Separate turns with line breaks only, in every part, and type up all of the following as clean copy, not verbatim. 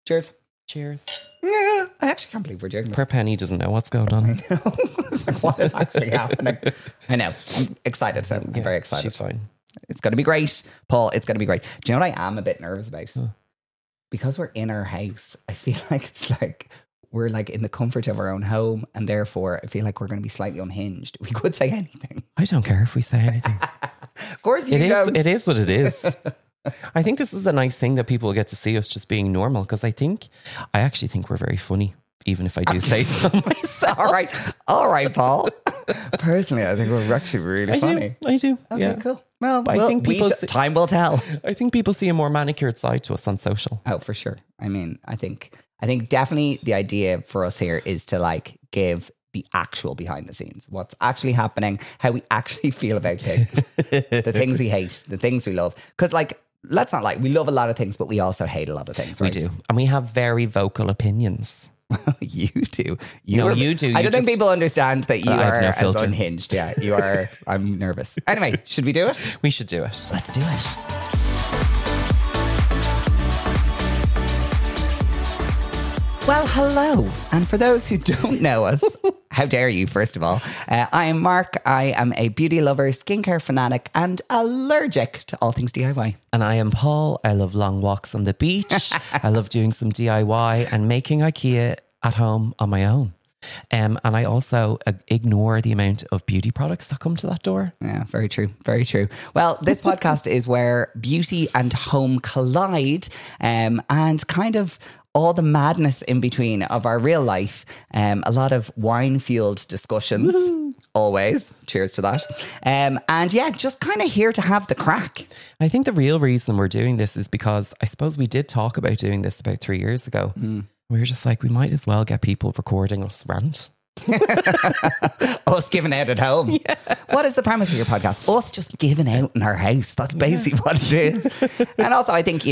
Cheers.
Cheers.
Yeah, I actually can't believe we're doing this.
Poor Penny doesn't know what's going on.
It's like, what is actually happening? I know. I'm excited. So I'm very excited.
She's fine.
It's going to be great. Paul, it's going to be great. Do you know what I am a bit nervous about? Because we're in our house, I feel like it's like we're like in the comfort of our own home, and therefore I feel like we're going to be slightly unhinged. We could say anything.
I don't care if we say anything.
Of course you don't.
It is what it is. I think this is a nice thing that people get to see us just being normal, because I actually think we're very funny, even if I do say so myself.
All right, Paul. Personally, I think we're actually really funny.
I do.
Okay,
Yeah.
cool. Well,
I think people
time will tell.
I think people see a more manicured side to us on social.
Oh, for sure. I mean, I think definitely the idea for us here is to like give the actual behind the scenes, what's actually happening, how we actually feel about things, the things we hate, the things we love. Because like, let's not lie, we love a lot of things, but we also hate a lot of things. Right?
We do. And we have very vocal opinions.
You do.
You do.
I don't think people understand that you are
no
as
filter.
unhinged. Yeah, you are. I'm nervous. Anyway, should we do it?
We should do it.
Let's do it. Well, hello. And for those who don't know us, how dare you, first of all. I am Mark. I am a beauty lover, skincare fanatic, and allergic to all things DIY.
And I am Paul. I love long walks on the beach. I love doing some DIY and making IKEA at home on my own. And I also ignore the amount of beauty products that come to that door.
Yeah, very true. Very true. Well, this podcast is where beauty and home collide, and kind of all the madness in between of our real life. A lot of wine-fueled discussions. Woo-hoo. Always. Cheers to that. And yeah, just kind of here to have the crack.
I think the real reason we're doing this is because I suppose we did talk about doing this about 3 years ago. We were just like, we might as well get people recording us rant.
Us giving out at home. Yeah. What is the premise of your podcast? Us just giving out in our house. That's basically what it is. And also, I think,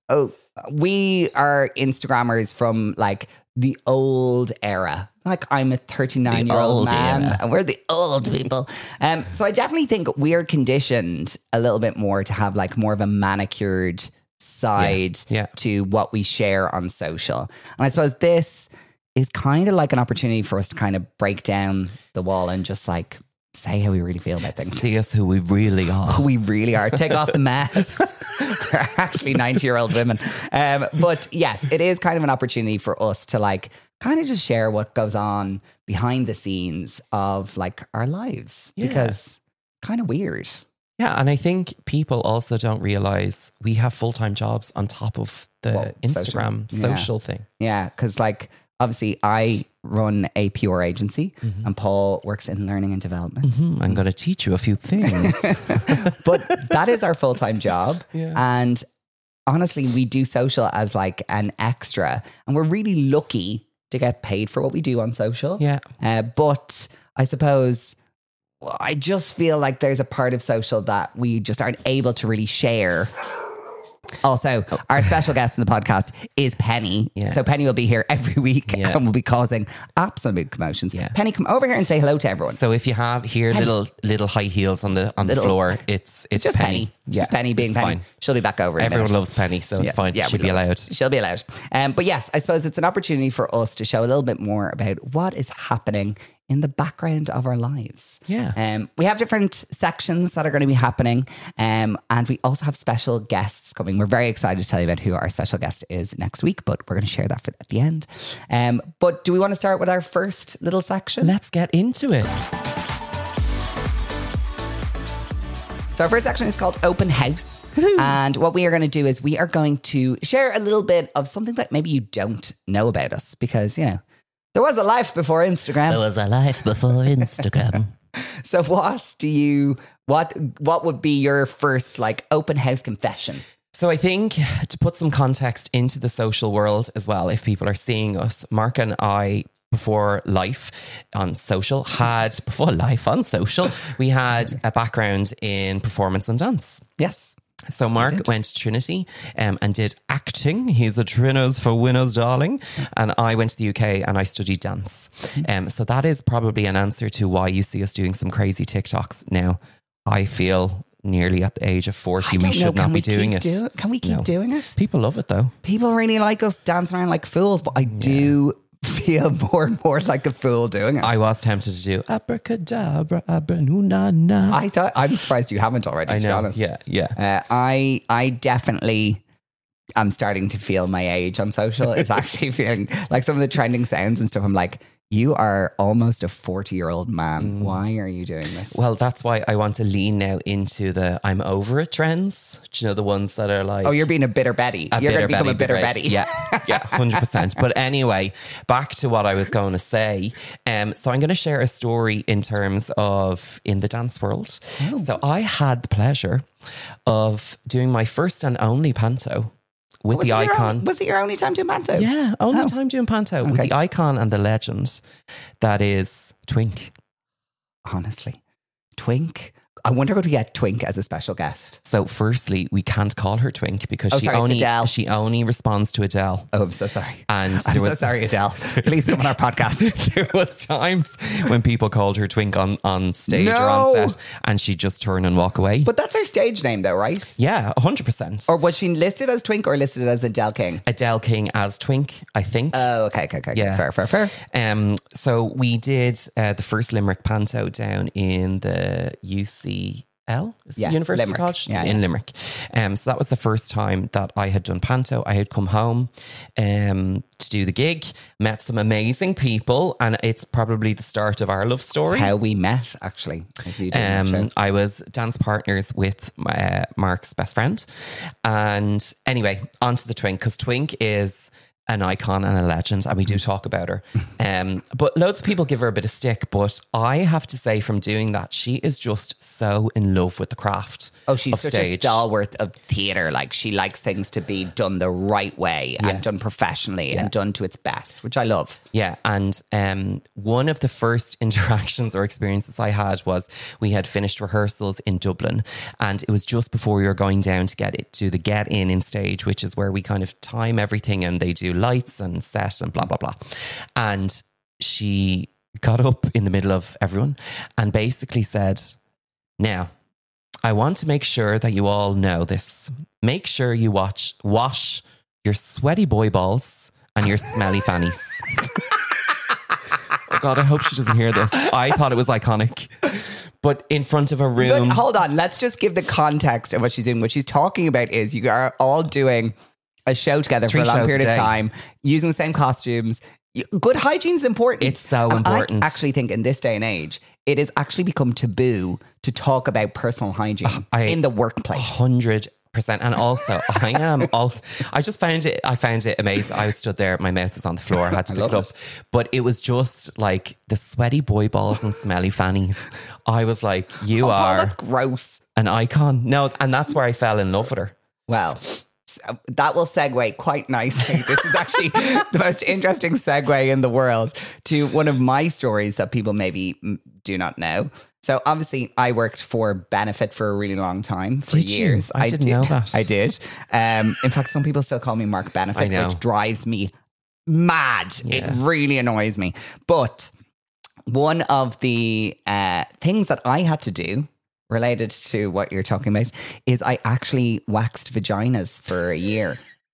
we are Instagrammers from like the old era. Like I'm a 39-year-old man era. And we're the old people. So I definitely think we're conditioned a little bit more to have like more of a manicured side to what we share on social. And I suppose this is kind of like an opportunity for us to kind of break down the wall and just like say how we really feel about things.
See us who we really are.
Who we really are. Take off the masks. We're actually 90-year-old women. But yes, it is kind of an opportunity for us to like kind of just share what goes on behind the scenes of like our lives. Because kind of weird.
Yeah, and I think people also don't realize we have full-time jobs on top of the Instagram social thing. Yeah,
because like obviously I run a PR agency and Paul works in learning and development.
I'm going to teach you a few things.
But that is our full-time job. Yeah. And honestly, we do social as like an extra. And we're really lucky to get paid for what we do on social.
Yeah.
But I suppose I just feel like there's a part of social that we just aren't able to really share. Also, our special guest in the podcast is Penny. Yeah. So Penny will be here every week and will be causing absolute commotions. Yeah. Penny, come over here and say hello to everyone.
So if you have here little high heels on the floor, it's
just Penny. It's just Penny being Penny. Fine. She'll be back over.
Everyone loves Penny, so it's fine. Yeah, she'll be allowed.
She'll be allowed. But yes, I suppose it's an opportunity for us to show a little bit more about what is happening in the background of our lives.
Yeah.
We have different sections that are going to be happening. And we also have special guests coming. We're very excited to tell you about who our special guest is next week, but we're going to share that at the end. But do we want to start with our first little section?
Let's get into it.
So our first section is called Open House. And what we are going to do is we are going to share a little bit of something that maybe you don't know about us because, there was a life before Instagram.
There was a life before Instagram.
So what would be your first like open house confession?
So I think to put some context into the social world as well, if people are seeing us, Mark and I, before life on social, we had a background in performance and dance.
Yes.
So Mark went to Trinity and did acting. He's a Trinos for winners, darling. And I went to the UK and I studied dance. So that is probably an answer to why you see us doing some crazy TikToks now. I feel nearly at the age of 40,
I
we
don't know,
should not
can
be doing
keep
it.
Can we keep
No.
doing it?
People love it though.
People really like us dancing around like fools, but I do feel more and more like a fool doing it.
I was tempted to do abracadabra, abranunana.
I'm surprised you haven't already, to be honest.
Yeah.
I definitely am starting to feel my age on social. It's actually feeling like some of the trending sounds and stuff. I'm like, you are almost a 40-year-old man. Why are you doing this?
Well, that's why I want to lean now into the I'm over it trends. Do you know the ones that are like...
Oh, you're being a bitter Betty. You're going to become a bitter Betty.
Yeah, 100%. But anyway, back to what I was going to say. So I'm going to share a story in terms of in the dance world.
Oh.
So I had the pleasure of doing my first and only panto with the icon.
Was it your only time doing panto?
Yeah, only time doing panto with the icon and the legend that is Twink.
Honestly, Twink. I wonder could we get Twink as a special guest?
So firstly, we can't call her Twink because
it's Adele.
she only responds to Adele.
Oh, I'm so sorry.
And
I'm so sorry, Adele. Please come on our podcast.
There was times when people called her Twink on stage or on set, and she'd just turn and walk away.
But that's her stage name though, right?
Yeah, 100%.
Or was she listed as Twink or listed as Adele King?
Adele King as Twink, I think.
Oh, okay.
Yeah.
Fair.
So we did the first Limerick Panto down in the UCL, University
Limerick.
College
in
Limerick. So that was the first time that I had done panto. I had come home to do the gig, met some amazing people, and it's probably the start of our love story.
It's how we met, actually. As you do
I was dance partners with Mark's best friend. And anyway, onto the Twink, because Twink is an icon and a legend, and we do talk about her. But loads of people give her a bit of stick, but I have to say from doing that, she is just so in love with the craft.
Oh, she's such
stage.
a stalwart of theatre. Like, she likes things to be done the right way and done professionally and done to its best, which I love.
Yeah, and one of the first interactions or experiences I had was we had finished rehearsals in Dublin, and it was just before we were going down to do the get in stage, which is where we kind of time everything and they do lights and set and blah, blah, blah. And she got up in the middle of everyone and basically said, now, I want to make sure that you all know this. Make sure you wash your sweaty boy balls and your smelly fannies. Oh God, I hope she doesn't hear this. I thought it was iconic. But in front of a room.
But hold on, let's just give the context of what she's doing. What she's talking about is you are all doing a show together for a long period of time, using the same costumes. Good hygiene is important.
It's so important.
I actually think in this day and age, it has actually become taboo to talk about personal hygiene in the workplace.
100%. And also, I just found it amazing. I stood there, my mouth was on the floor, I had to pick it up. But it was just like the sweaty boy balls and smelly fannies. I was like,
that's gross.
An icon. No, and that's where I fell in love with her.
Well, that will segue quite nicely. This is actually the most interesting segue in the world to one of my stories that people maybe do not know. So obviously I worked for Benefit for a really long time, for years.
I didn't know that.
I did. In fact, some people still call me Mark Benefit, which drives me mad. Yeah. It really annoys me. But one of the things that I had to do related to what you're talking about is I actually waxed vaginas for a year.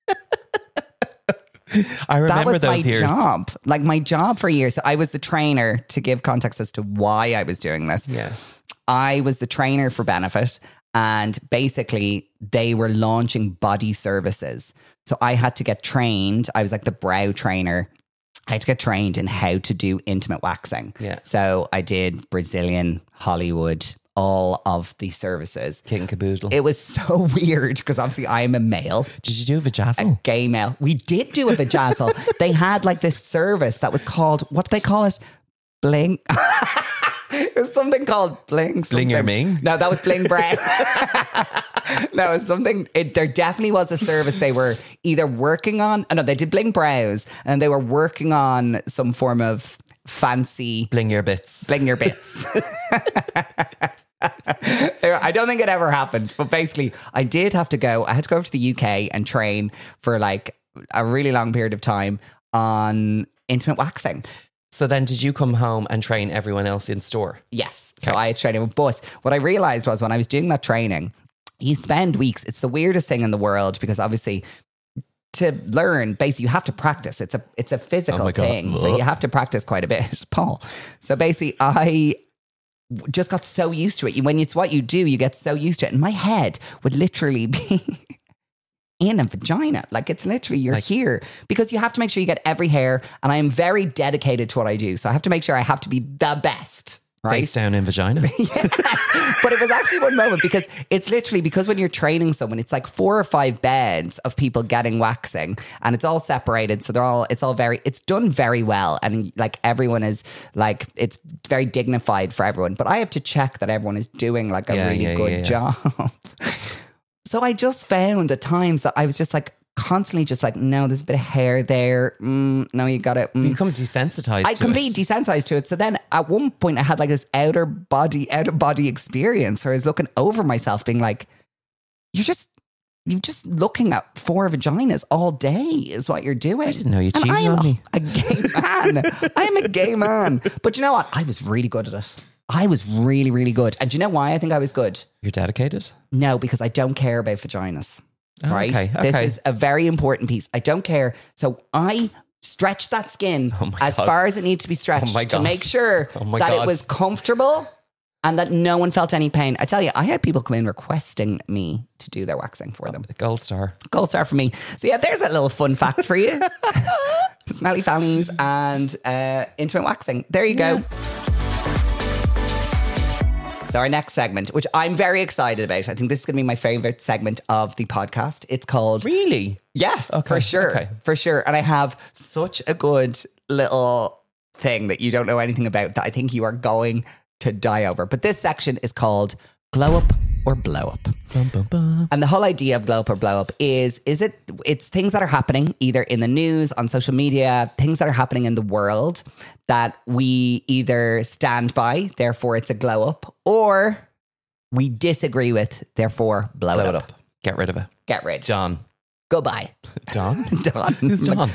I remember those years.
That was my job. Like my job for years. So I was the trainer, to give context as to why I was doing this.
Yeah.
I was the trainer for Benefit, and basically they were launching body services. So I had to get trained. I was like the brow trainer. I had to get trained in how to do intimate waxing.
Yeah.
So I did Brazilian, Hollywood, all of the services.
Kit and caboodle.
It was so weird because obviously I'm a male.
Did you do a vajazzle?
A gay male. We did do a vajazzle. They had like this service that was called, what do they call it? Bling. It was something called Bling.
Bling your Ming?
No, that was Bling Brown. No, it was something. There definitely was a service they were either working on. No, they did Bling Brows, and they were working on some form of fancy
Bling your bits.
Bling your bits. I don't think it ever happened, but basically I did have to go. I had to go over to the UK and train for like a really long period of time on intimate waxing.
So then did you come home and train everyone else in store?
Yes. So I had training. But what I realized was when I was doing that training, you spend weeks. It's the weirdest thing in the world because obviously to learn, basically you have to practice. It's a physical thing. So you have to practice quite a bit, Paul. So basically I just got so used to it. When it's what you do, you get so used to it. And my head would literally be in a vagina. Like it's literally, you're here because you have to make sure you get every hair. And I am very dedicated to what I do. So I have to make sure I have to be the best. Right?
Face down in vagina.
Yes. But it was actually one moment because it's literally because when you're training someone, it's like 4 or 5 beds of people getting waxing and it's all separated. So it's done very well. And like everyone is like, it's very dignified for everyone. But I have to check that everyone is doing like a really good job. So I just found at times that I was just like, constantly just like, no, there's a bit of hair there. No, you got it.
You become desensitized to it.
I completely desensitized to it. So then at one point I had like this out of body experience where I was looking over myself being like, you're just looking at 4 vaginas all day is what you're doing.
I didn't know you cheated on me.
A gay man. I am a gay man. But you know what? I was really good at it. I was really, really good. And do you know why I think I was good?
You're dedicated?
No, because I don't care about vaginas.
Oh,
right?
Okay.
This is a very important piece. I don't care. So I stretched that skin as far as it needs to be stretched to make sure that it was comfortable and that no one felt any pain. I tell you, I had people come in requesting me to do their waxing for them.
Gold star.
Gold star for me. So yeah, there's a little fun fact for you. Smelly fannies and intimate waxing. There you go. So our next segment, which I'm very excited about. I think this is going to be my favorite segment of the podcast. It's called...
Really?
Yes, for sure. Okay. For sure. And I have such a good little thing that you don't know anything about that I think you are going to die over. But this section is called Glow Up or Blow Up.
Bum, bum, bum.
And the whole idea of Glow Up or Blow Up it's things that are happening either in the news, on social media, things that are happening in the world that we either stand by, therefore it's a glow up, or we disagree with, therefore blow it up.
Get rid of it.
Get rid.
John.
Goodbye.
Don?
Don.
Who's Don?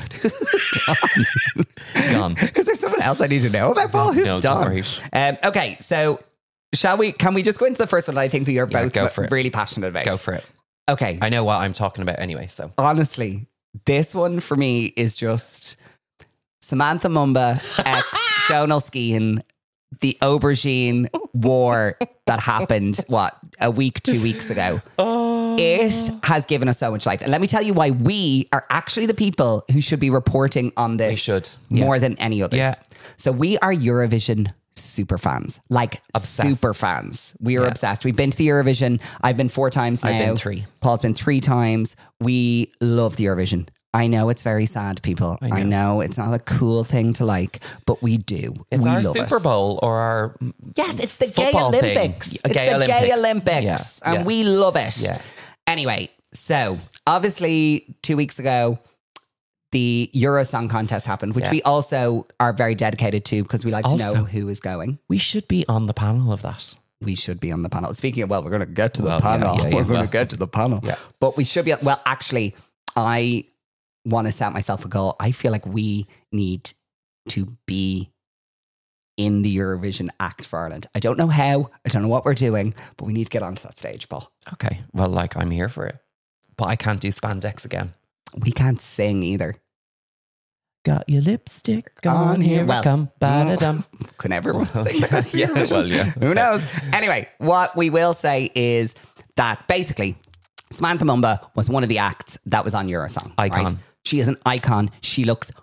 Don.
Is there someone else I need to know about, Paul? Who's
No,
Don?
don't worry.
Okay, so can we just go into the first one that I think we are both really passionate about?
Go for it.
Okay.
I know what I'm talking about anyway, so.
Honestly, this one for me is just Samantha Mumba ex Donal Skehan, the aubergine war that happened, a week, 2 weeks ago. It has given us so much life. And let me tell you why we are actually the people who should be reporting on this
We should.
more than any others.
Yeah.
So we are Eurovision super fans, like
Obsessed.
super fans. We are obsessed. We've been to the Eurovision. I've been 4 times now.
I've been 3.
Paul's been 3 times. We love the Eurovision. I know it's very sad, people. I know it's not a cool thing to like, but we do.
It's
we
our
love
Super Bowl or our
Yes, it's the Gay
football thing.
Olympics. It's
Gay
the
Olympics.
Gay Olympics.
Yeah.
And we love it.
Yeah.
Anyway, so obviously 2 weeks ago, the Euro Song Contest happened, which we also are very dedicated to because we like to know who is going.
We should be on the panel of that.
We should be on the panel. Speaking of, we're going to get to the panel. We're going to get to the panel.
Yeah.
But we should be, actually, I want to set myself a goal. I feel like we need to be in the Eurovision act for Ireland. I don't know how, I don't know what we're doing, but we need to get onto that stage, Paul.
Okay. Well, I'm here for it. But I can't do spandex again.
We can't sing either.
Got your lipstick on, here I come. Ba-da-dum.
Can everyone sing that?
Yeah.
Who knows? Anyway, what we will say is that basically Samantha Mumba was one of the acts that was on Eurosong.
Icon.
Right? She is an icon. She looks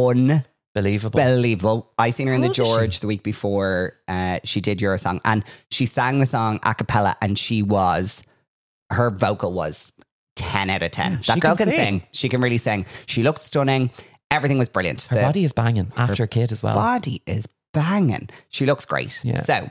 unbelievable. I seen her in the George the week before she did Eurosong, and she sang the song a cappella, and her vocal was 10 out of 10. That girl can sing. She can really sing. She looked stunning. Everything was brilliant.
Her body is banging after a kid as well.
Body is banging. She looks great.
Yeah.
So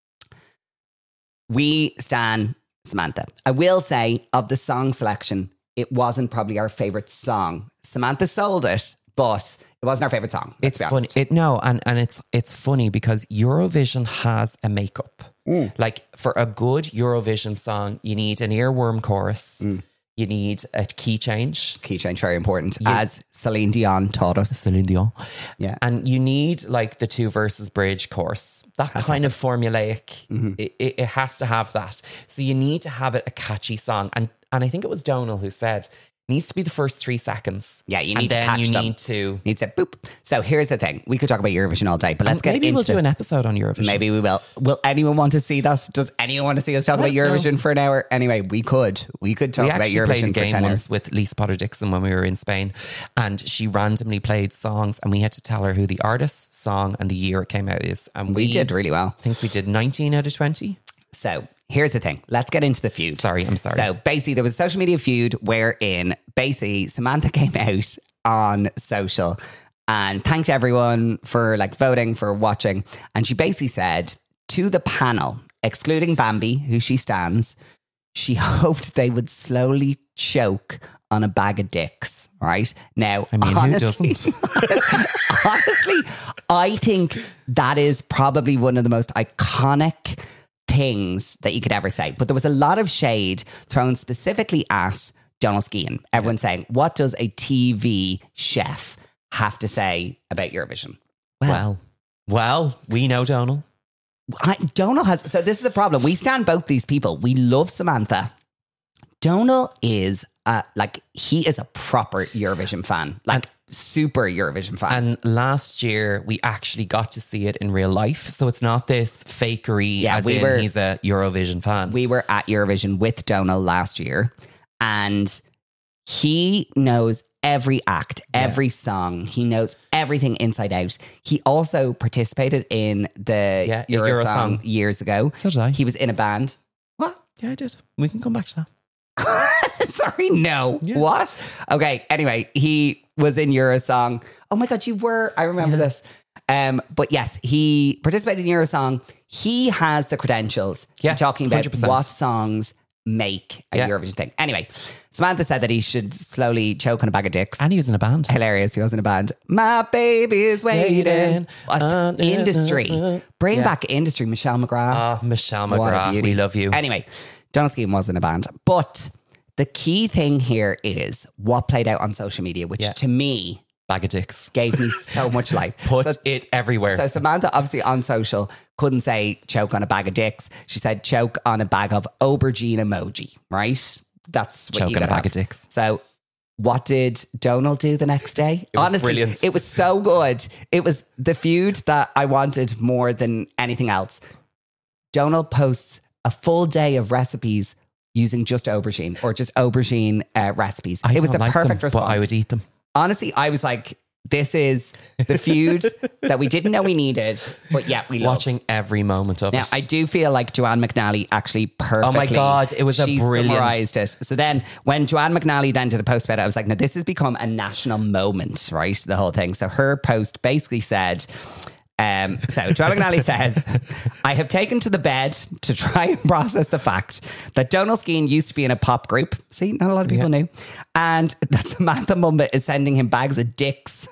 we stan Samantha. I will say of the song selection, it wasn't probably our favorite song. Samantha sold it, but it wasn't our favorite song.
It's funny. It's funny because Eurovision has a makeup. Like for a good Eurovision song, you need an earworm chorus. You need a key change.
Key change, very important, as Celine Dion taught us.
Celine Dion.
Yeah.
And you need like the 2 verses bridge chorus. That kind of formulaic. It has to have that. So you need to have it a catchy song. And I think it was Donal who said, needs to be the first 3 seconds.
Yeah, you need to
and
catch
then you
them.
need to...
Needs to boop. So here's the thing. We could talk about Eurovision all day, but let's get
maybe
into
we'll do an episode on Eurovision.
Maybe we will. Will anyone want to see that? Does anyone want to see us talk about Eurovision for an hour? Anyway, we could talk about
actually
Eurovision
played a
for
game
10 hours.
once with Lisa Potter Dixon when we were in Spain, and she randomly played songs, and we had to tell her who the artist, song, and the year it came out is. And
We did really well.
I think we did 19 out of 20.
So here's the thing. Let's get into the feud.
I'm sorry.
So basically, there was a social media feud wherein basically Samantha came out on social and thanked everyone for like voting, for watching. And she basically said to the panel, excluding Bambi, who she stands, she hoped they would slowly choke on a bag of dicks, right? Now,
I mean,
honestly,
who doesn't?
honestly, I think that is probably one of the most iconic things that you could ever say. But there was a lot of shade thrown specifically at Donal Skean. Everyone saying, what does a TV chef have to say about Eurovision?
Well, we know Donal.
Donal has... So this is the problem. We stand both these people. We love Samantha. Donal is he is a proper Eurovision fan. Like super Eurovision fan.
And last year, we actually got to see it in real life. So it's not this fakery he's a Eurovision fan.
We were at Eurovision with Donal last year, and he knows every act, every song. He knows everything inside out. He also participated in the Eurosong years ago.
So did I.
He was in a band. What?
Yeah, I did. We can come back to that.
Sorry, no. Yeah. What? Okay, anyway, he was in Eurosong. Oh my God, you were. I remember this. But yes, he participated in Eurosong. He has the credentials.
Yeah,
talking about
100%.
what songs make a Eurovision thing. Anyway, Samantha said that he should slowly choke on a bag of dicks.
And he was in a band.
Hilarious. He was in a band. My baby's waiting. Industry. Bring back industry. Michelle McGrath.
Michelle McGrath. We love you.
Anyway, Donal Skean was in a band. But the key thing here is what played out on social media, which to me...
Bag of dicks.
Gave me so much life.
Put it everywhere.
So Samantha, obviously on social, couldn't say choke on a bag of dicks. She said choke on a bag of aubergine emoji, right? That's what
choke
you
on a bag
have.
of dicks.
So what did Donal do the next day?
It was
honestly,
brilliant.
It was so good. It was the feud that I wanted more than anything else. Donal posts a full day of recipes using just aubergine or just aubergine recipes. It was the perfect response.
But I would eat them.
Honestly, I was like, this is the feud that we didn't know we needed, but yeah, we love.
Watching every moment of it.
I do feel like Joanne McNally actually perfectly...
Oh my God, it was
she
brilliant...
summarised it. So then when Joanne McNally then did a post about it, I was like, no, this has become a national moment, right? The whole thing. So her post basically said... so Joanne McNally says, I have taken to the bed to try and process the fact that Donal Skean used to be in a pop group. See, not a lot of people knew. And that Samantha Mumba is sending him bags of dicks.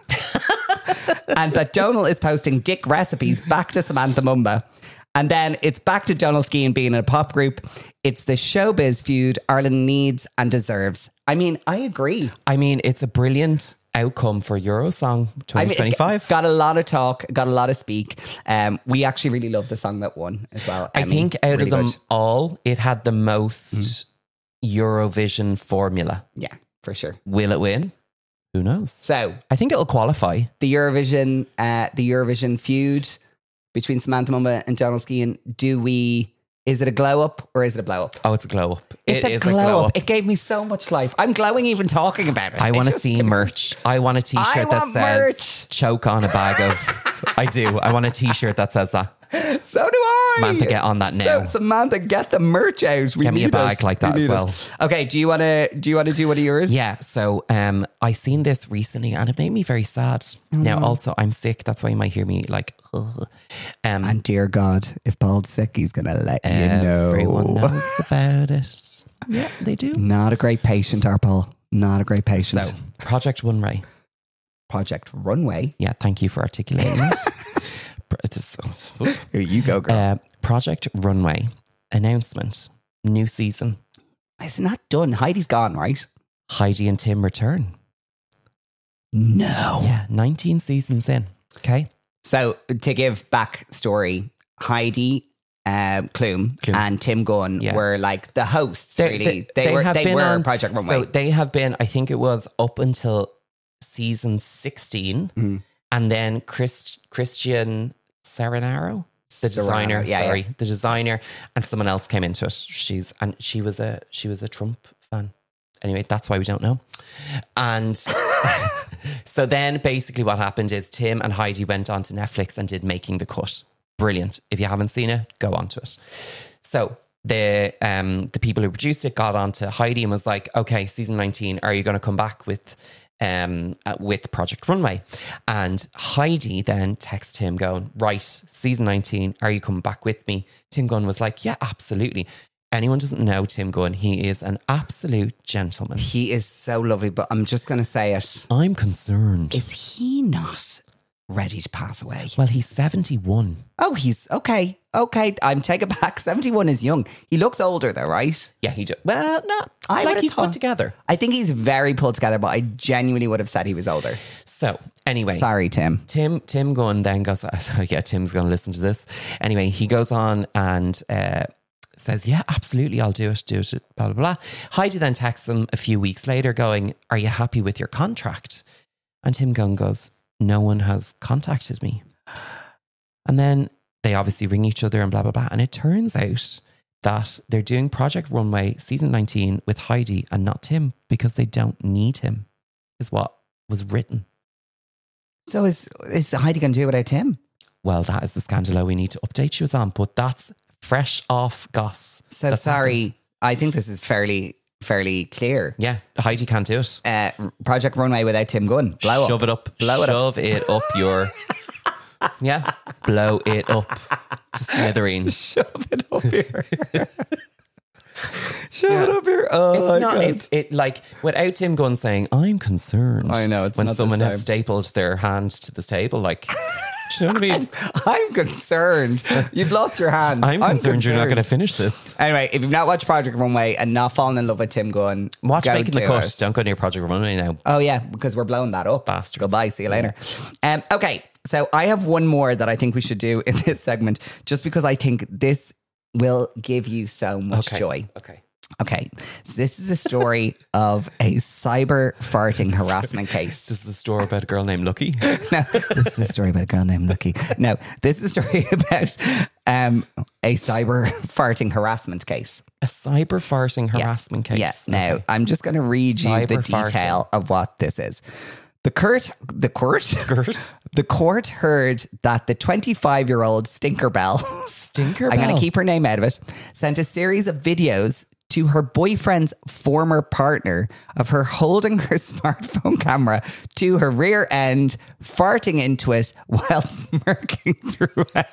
And that Donal is posting dick recipes back to Samantha Mumba. And then it's back to Donal Skean being in a pop group. It's the showbiz feud Ireland needs and deserves. I mean, I agree.
I mean, it's a brilliant outcome for Eurosong 2025.
Got a lot of talk, got a lot of speak. We actually really love the song that won as well.
I think out of them all, it had the most Eurovision formula.
Yeah, for sure. Will
it win? Who knows?
So
I think it'll qualify.
The Eurovision feud between Samantha Mumba and Donal Skean. Is it a glow up or is it a blow up?
Oh, it's a glow up.
It's a glow up. It gave me so much life. I'm glowing even talking about it.
I want to see merch. I want a t-shirt that says choke on a bag of... I do. I want a t-shirt that says that.
So do I.
Samantha, get on that now.
So, Samantha, get the merch out.
Get me a bag like that as well.
Okay, do you want to do one of yours?
Yeah. So I seen this recently and it made me very sad. Now also I'm sick. That's why you might hear me like.
And dear God, if Paul's sick, he's gonna let you know.
Everyone knows about it. Yeah, they do.
Not a great patient, our Paul. Not a great patient.
So Project Runway.
Project Runway.
Yeah. Thank you for articulating it.
Here you go, girl.
Project Runway announcement, new season.
It's not done. Heidi's gone, right?
Heidi and Tim return.
No.
Yeah, 19 seasons in. Okay.
So to give backstory, Heidi Klum and Tim Gunn were like the hosts. They were on Project Runway.
So they have been, I think it was up until season 16, and then Christian Serenaro, the designer, the designer, and someone else came into it. She was a Trump fan. Anyway, that's why we don't know. And so then basically what happened is Tim and Heidi went on to Netflix and did Making the Cut. Brilliant. If you haven't seen it, go on to it. So the people who produced it got on to Heidi and was like, okay, season 19, are you going to come back with Project Runway? And Heidi then texted him going, right, season 19, are you coming back with me? Tim Gunn was like, yeah, absolutely. Anyone doesn't know Tim Gunn, he is an absolute gentleman.
He is so lovely, but I'm just going to say it.
I'm concerned.
Is he not ready to pass away?
Well, he's 71.
Oh, he's okay. Okay, I'm taking back. 71 is young. He looks older though, right?
Yeah, he does. Well, no, like he's put together.
I think he's very put together, but I genuinely would have said he was older.
So anyway.
Sorry, Tim.
Tim Gunn then goes, yeah, Tim's going to listen to this. Anyway, he goes on and says, yeah, absolutely, I'll do it, blah, blah, blah. Heidi then texts him a few weeks later going, are you happy with your contract? And Tim Gunn goes, no one has contacted me. And then they obviously ring each other and blah, blah, blah. And it turns out that they're doing Project Runway season 19 with Heidi and not Tim because they don't need him, is what was written.
So is Heidi going to do it without Tim?
Well, that is the scandalo we need to update you on, but that's fresh off goss.
So sorry, happened. I think this is fairly clear.
Yeah, Heidi can't do it.
Project Runway without Tim Gunn.
Shove it up your... Yeah, blow it up to smithereens.
Shove it up here. Shove it up here. Oh,
it's like without Tim Gunn saying, I'm concerned.
I know, it's
when
not
someone has stapled their hand to the table, like... Do you know what I mean?
I'm concerned. You've lost your hand.
I'm concerned you're not going to finish this.
Anyway, if you've not watched Project Runway and not fallen in love with Tim Gunn,
watch Making the Cut. Don't go near Project Runway now.
Oh yeah, because we're blowing that up.
Bastards.
Goodbye. See you later. Okay, so I have one more that I think we should do in this segment, just because I think this will give you so much joy. Okay, so this is the story of a cyber farting harassment case.
This is a story about a girl named Lucky.
No, this is a story about a girl named Lucky. No, this is a story about a cyber farting harassment case.
A cyber farting harassment case.
Yes. Yeah. Now, I'm just going to read you the detail of what this is. The court heard that the 25-year-old Stinkerbell, I'm going to keep her name out of it, sent a series of videos to her boyfriend's former partner of her holding her smartphone camera to her rear end, farting into it while smirking throughout.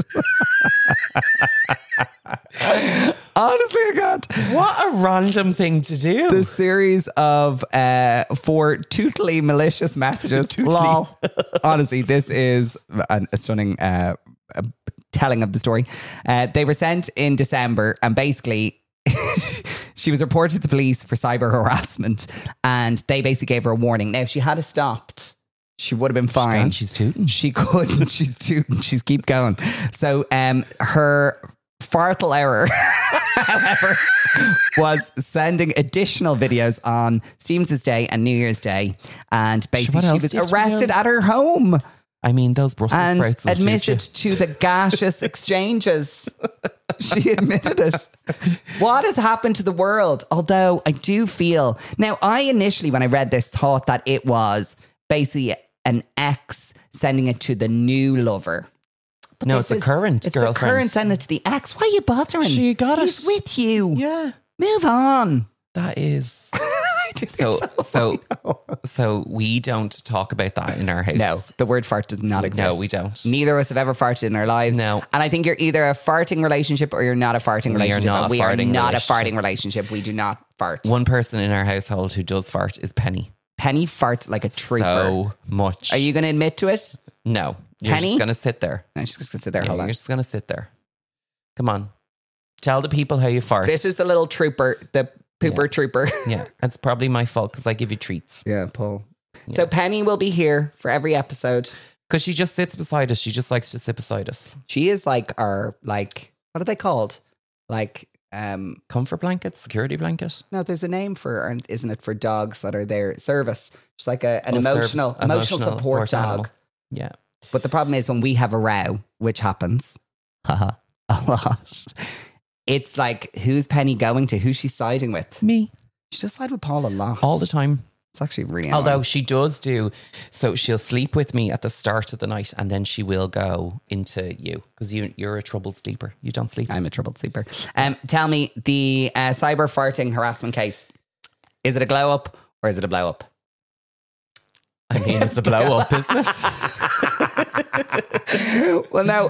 Honestly, I can't.
What a random thing to do.
The series of 4 totally malicious messages. Lol. Honestly, this is a stunning telling of the story. They were sent in December, and basically she was reported to the police for cyber harassment, and they basically gave her a warning. Now, if she had stopped, she would have been fine.
She's tooting.
She couldn't. She's tooting. She's keep going. So her fartle error, however, was sending additional videos on Stevens's Day and New Year's Day, and basically she was arrested at her home.
I mean, those Brussels sprouts
and admitted to the gaseous exchanges. She admitted it. What has happened to the world? Although I do feel... Now, I initially, when I read this, thought that it was basically an ex sending it to the new lover.
But no, it's the current girlfriend.
It's the current sending it to the ex. Why are you bothering?
She got
He's with you.
Yeah.
Move on.
That is... So we don't talk about that in our house.
No, the word fart does not exist.
No, we don't.
Neither of us have ever farted in our lives.
No.
And I think you're either a farting relationship or you're not a farting relationship. We are not a farting relationship. We do not fart.
One person in our household who does fart is Penny.
Penny farts like a trooper.
So much.
Are you going to admit to it?
No. You're
Penny?
just going to sit there.
No, she's just going to sit there. Hold on.
You're just going to sit there. Come on. Tell the people how you fart.
This is the little trooper. Pooper trooper.
Yeah, it's probably my fault because I give you treats.
Yeah, Paul. So Penny will be here for every episode.
Because she just sits beside us. She just likes to sit beside us.
She is like our, like, what are they called? Like,
comfort blanket, security blanket.
no, there's a name for, isn't it, for dogs that are there? Service. She's like an emotional support dog.
animal. Yeah.
But the problem is when we have a row, which happens a lot, it's like, who's Penny going to? Who's she siding with?
Me.
She does side with Paul a lot.
All the time.
It's actually really
Although
annoying.
she does so she'll sleep with me at the start of the night and then she will go into you because you're a troubled sleeper. You don't sleep.
I'm a troubled sleeper. Tell me, the cyber farting harassment case, is it a glow up or is it a blow up?
I mean, it's a blow up, isn't it?
Well, no,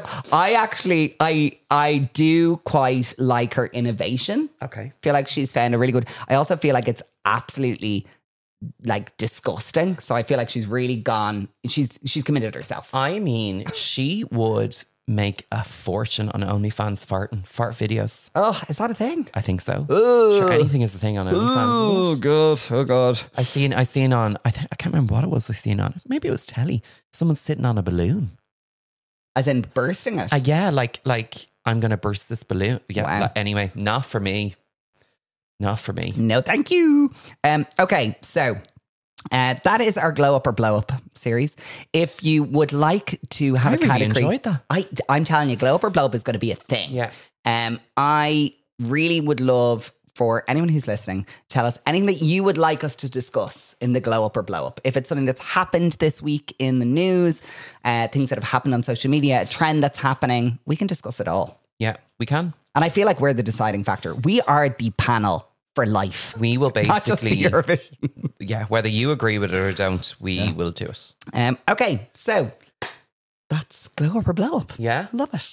I do quite like her innovation.
Okay.
Feel like she's found a really good. I also feel like it's absolutely like disgusting. So I feel like she's really gone. She's committed herself.
I mean, she would make a fortune on OnlyFans fart videos.
Oh, is that a thing?
I think so.
Ugh.
Sure, anything is a thing on OnlyFans. Isn't it?
God. Oh, God.
I seen on. I can't remember what it was. I seen on. Maybe it was telly. Someone sitting on a balloon.
As in bursting it?
Yeah, like I'm gonna burst this balloon. Yeah.
Wow.
Anyway, not for me. Not for me.
No, thank you. Okay, so that is our glow up or blow up series. If you would like to have a category,
enjoyed that.
I'm telling you, glow up or blow up is going to be a thing.
Yeah.
I really would love for anyone who's listening, tell us anything that you would like us to discuss in the glow up or blow up. If it's something that's happened this week in the news, things that have happened on social media, a trend that's happening, we can discuss it all.
Yeah, we can.
And I feel like we're the deciding factor. We are the panel for life.
We will basically,
not just the Eurovision.
Yeah, whether you agree with it or don't, we will do it.
Okay, so that's glow up or blow up.
Yeah.
Love it.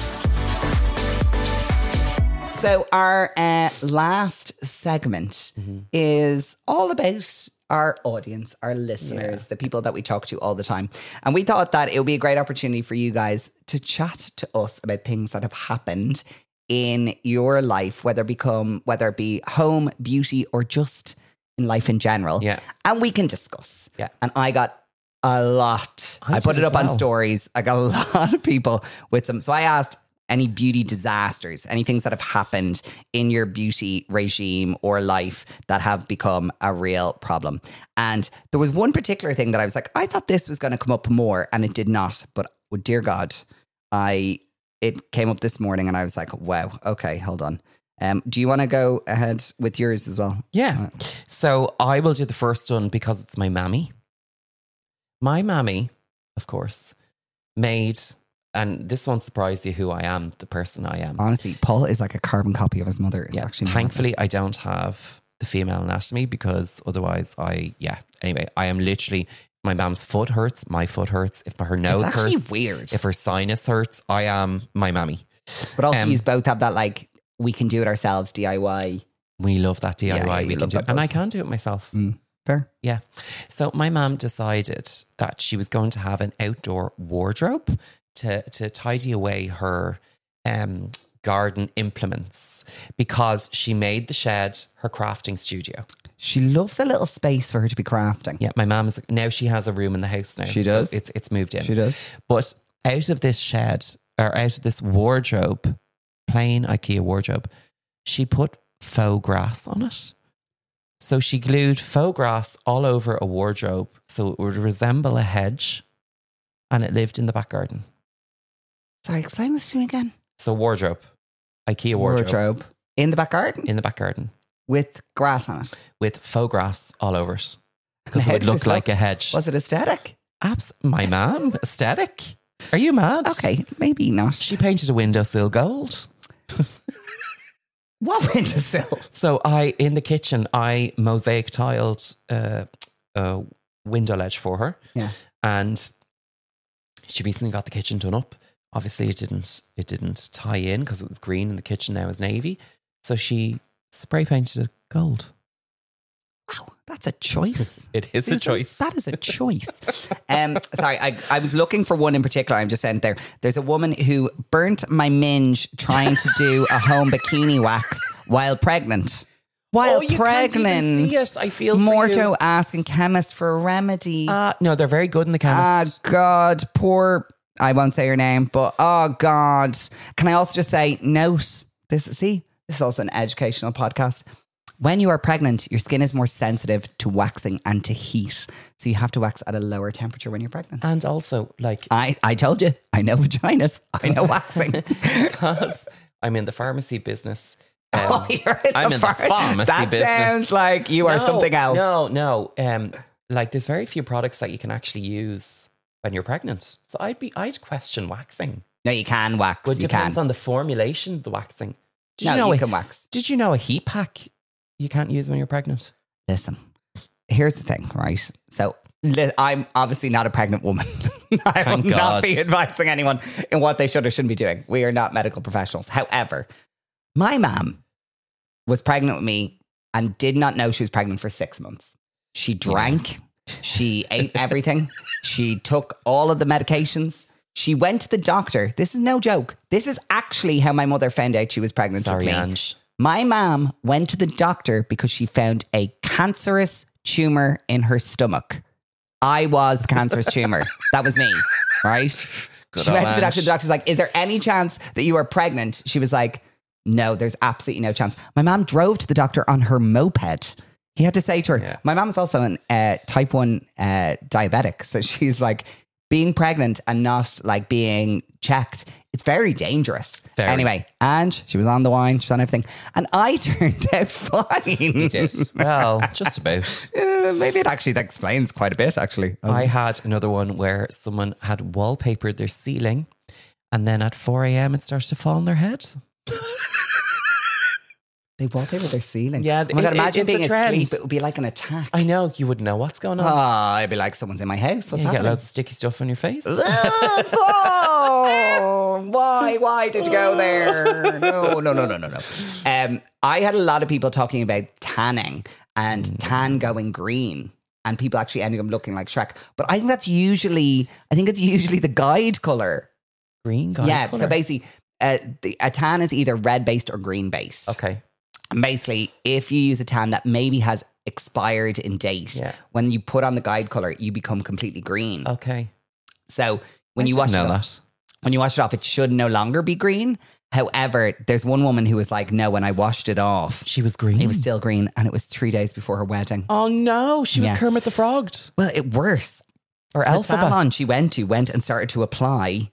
So our last segment is all about our audience, our listeners, the people that we talk to all the time. And we thought that it would be a great opportunity for you guys to chat to us about things that have happened in your life, whether it be home, beauty, or just in life in general.
Yeah.
And we can discuss.
Yeah.
And I got a lot. I put it up on stories. I got a lot of people with some. So I asked any beauty disasters, any things that have happened in your beauty regime or life that have become a real problem. And there was one particular thing that I was like, I thought this was going to come up more, and it did not. But oh, dear God, it came up this morning and I was like, wow, okay, hold on. Do you want to go ahead with yours as well?
Yeah. So I will do the first one because it's my mammy. My mammy, of course, made, and this won't surprise you who I am, the person I am.
Honestly, Paul is like a carbon copy of his mother. It's actually
thankfully, I don't have the female anatomy because otherwise anyway, I am literally, my mom's foot hurts, my foot hurts. If her nose
it's actually
hurts,
weird.
If her sinus hurts, I am my mammy.
But also, you both have that like, we can do it ourselves, DIY.
We love that DIY.
Yeah,
we can do it. And I can do it myself.
Fair.
Yeah. So my mom decided that she was going to have an outdoor wardrobe to tidy away her garden implements because she made the shed her crafting studio.
She loves a little space for her to be crafting.
Yeah, my mom is now she has a room in the house now.
She does.
So it's moved in.
She does.
But out of this shed or out of this wardrobe, plain IKEA wardrobe, she put faux grass on it. So she glued faux grass all over a wardrobe so it would resemble a hedge, and it lived in the back garden.
Sorry, explain this to me again.
So wardrobe, IKEA wardrobe.
In the back garden?
In the back garden.
With grass on it?
With faux grass all over it. Because it would look like a hedge.
Was it aesthetic?
My mom, aesthetic? Are you mad?
Okay, maybe not.
She painted a windowsill gold.
What windowsill?
So in the kitchen, I mosaic tiled a window ledge for her.
Yeah.
And she recently got the kitchen done up. Obviously it didn't tie in because it was green and the kitchen now is navy. So she spray painted it gold.
Wow, that's a choice.
It is
Susan,
a choice.
That is a choice. Sorry, I was looking for one in particular. I'm just saying there. There's a woman who burnt my minge trying to do a home bikini wax while pregnant. While
you
pregnant,
can't even see it. I feel for
Morto
you.
asking chemist for a remedy.
No, they're very good in the chemist.
God, poor, I won't say her name, but oh God. Can I also just say, note, this is also an educational podcast. When you are pregnant, your skin is more sensitive to waxing and to heat. So you have to wax at a lower temperature when you're pregnant.
And also, like...
I told you, I know vaginas. I know waxing.
Because I'm in the pharmacy business.
I'm
in the pharmacy
that
business.
That sounds like you are something else.
No. Like there's very few products that you can actually use when you're pregnant. So I'd question waxing.
No, you can wax.
But it depends on the formulation of the waxing.
You can wax.
Did you know a heat pack you can't use when you're pregnant?
Listen, here's the thing, right? So I'm obviously not a pregnant woman. I will not be advising anyone in what they should or shouldn't be doing. We are not medical professionals. However, my mom was pregnant with me and did not know she was pregnant for 6 months. She drank. She ate everything. She took all of the medications. She went to the doctor. This is no joke. This is actually how my mother found out she was pregnant with me.
Ange.
My mom went to the doctor because she found a cancerous tumor in her stomach. I was the cancerous tumor. That was me, right? She went to the doctor. The doctor's like, is there any chance that you are pregnant? She was like, no, there's absolutely no chance. My mom drove to the doctor on her moped. He had to say to her, my mom is also an type 1 diabetic. So she's like, being pregnant and not like being checked, it's very dangerous. Anyway, and she was on the wine, she was on everything. And I turned out fine.
You did. Well, just about.
Maybe it actually explains quite a bit, actually.
I had another one where someone had wallpapered their ceiling and then at 4 a.m. it starts to fall on their head.
They wallpaper their ceiling.
Yeah,
oh my God, imagine being
trend.
asleep. It would be like an attack.
I know, you wouldn't know what's going on.
I'd be like, someone's in my house. What's
you
happening?
get loads of sticky stuff on your face.
Why did you go there? No. I had a lot of people talking about tanning and tan going green, and people actually ending up looking like Shrek. But I think it's usually the guide color.
Green guide color?
So basically, a tan is either red based or green based.
Okay.
And basically, if you use a tan that maybe has expired in date, when you put on the guide color, you become completely green.
Okay.
So when you wash it off, it should no longer be green. However, there's one woman who was like, no, when I washed it off,
she was green.
It was still green, and it was 3 days before her wedding.
Oh no, she was Kermit the Frog.
Well, it worse.
Or
the
Elphaba.
salon she went and started to apply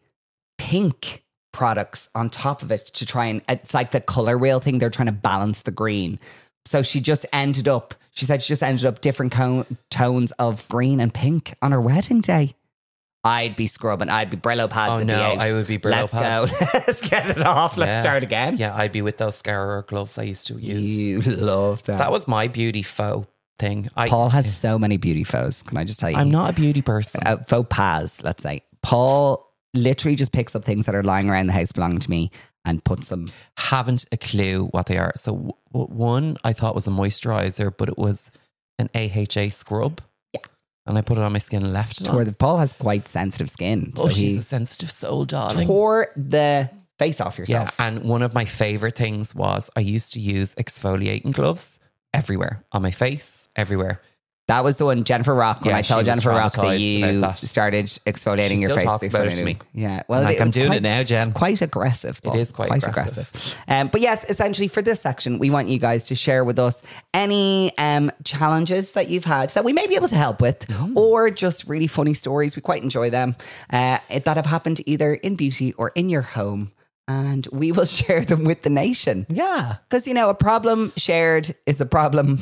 pink products on top of it to try and, it's like the color wheel thing, they're trying to balance the green. So she just ended up different tones of green and pink on her wedding day. I'd be scrubbing. I'd be Brillo pads.
Oh no, I would be Brillo pads.
Let's go. Let's get it off. Let's start again.
Yeah, I'd be with those Scourer gloves I used to use.
You love that.
That was my beauty faux thing.
Paul has so many beauty faux. Can I just tell you?
I'm not a beauty person.
Faux pas, let's say. Paul literally just picks up things that are lying around the house belonging to me and puts them.
Haven't a clue what they are. So one I thought was a moisturizer, but it was an AHA scrub.
Yeah.
And I put it on my skin and left it on.
Paul has quite sensitive skin.
Oh, so she's a sensitive soul, darling.
Tore the face off yourself.
Yeah, and one of my favorite things was I used to use exfoliating gloves everywhere, on my face, everywhere.
That was the one, Jennifer Rock, when I told Jennifer Rock that you started exfoliating your face.
She still talks about it to me.
Yeah. Well,
I'm doing it now, Jen.
It's quite aggressive. Paul.
It is quite aggressive.
But yes, essentially for this section, we want you guys to share with us any challenges that you've had that we may be able to help with, or just really funny stories. We quite enjoy them that have happened either in beauty or in your home. And we will share them with the nation.
Yeah.
Because, a problem shared is a problem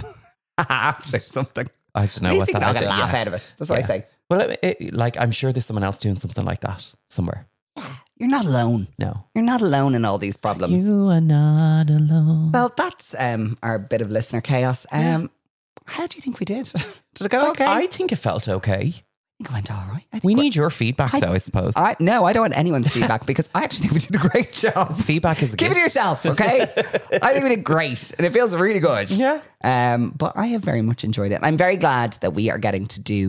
after something.
I don't know what that is.
I can laugh out of it. That's what I say.
Well, I'm sure there's someone else doing something like that somewhere.
You're not alone.
No.
You're not alone in all these problems.
You are not alone.
Well, that's our bit of listener chaos. How do you think we did? Did it go okay?
I think it felt okay.
I think it went all right.
We need your feedback, though, I suppose.
No, I don't want anyone's feedback because I actually think we did a great job.
Feedback is a
Give it to yourself, okay? I think we did great and it feels really good.
Yeah.
But I have very much enjoyed it. I'm very glad that we are getting to do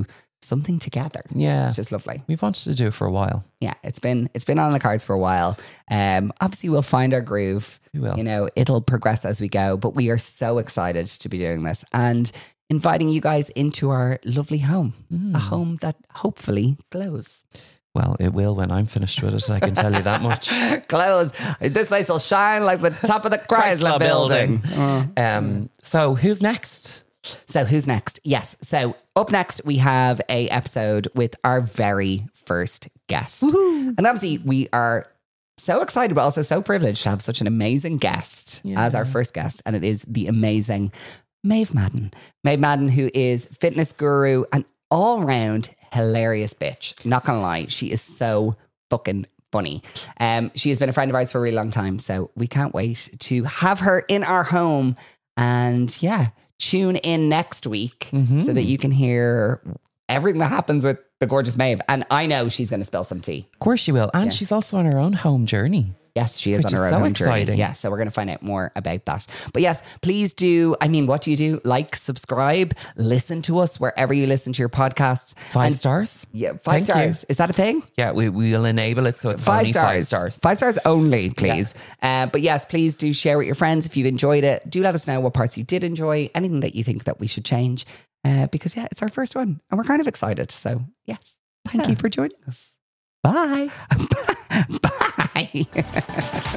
something together.
Yeah.
Which is lovely.
We've wanted to do it for a while.
Yeah, it's been on the cards for a while. Obviously, we'll find our groove.
We will.
You know, it'll progress as we go. But we are so excited to be doing this and inviting you guys into our lovely home, a home that hopefully glows.
Well, it will when I'm finished with it. I can tell you that much.
Glows. This place will shine like the top of the Chrysler building.
So who's next?
So who's next? Yes. So up next, we have a episode with our very first guest. Woo-hoo. And obviously we are so excited, but also so privileged to have such an amazing guest as our first guest. And it is the amazing Maeve Madden. Maeve Madden, who is fitness guru and all round hilarious bitch. Not gonna lie. She is so fucking funny. She has been a friend of ours for a really long time. So we can't wait to have her in our home. And yeah, tune in next week so that you can hear everything that happens with the gorgeous Maeve. And I know she's going to spill some tea.
Of course she will. And she's also on her own home journey.
Yes, she is on her own home journey. Yeah, so we're going to find out more about that. But yes, please do. I mean, what do you do? Like, subscribe, listen to us wherever you listen to your podcasts.
5 stars?
Yeah, 5 stars. Is that a thing?
Yeah, we'll enable it so it's
5
only
stars.
5 stars.
5 stars only, please. Yeah. But yes, please do share with your friends if you enjoyed it. Do let us know what parts you did enjoy, anything that you think that we should change. Because yeah, it's our first one and we're kind of excited. So yes, thank you for joining us.
Bye.
Bye.